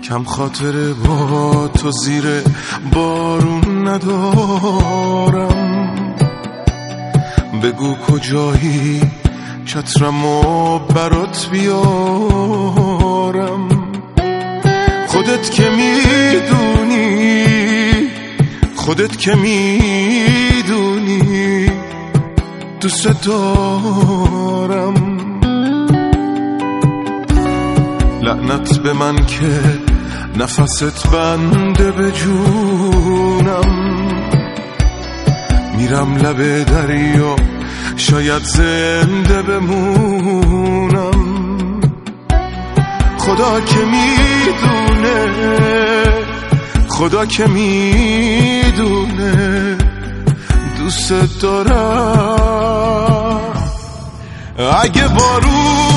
کم خاطره با تو زیر بارون ندارم. بگو کجایی چترمو برات بیارم. خودت که میدونی دوست دارم. لعنت به من که نفست بنده به جونم. میرم لب دریا شاید زنده بمونم. خدا که میدونه دوست دارم. اگه بارون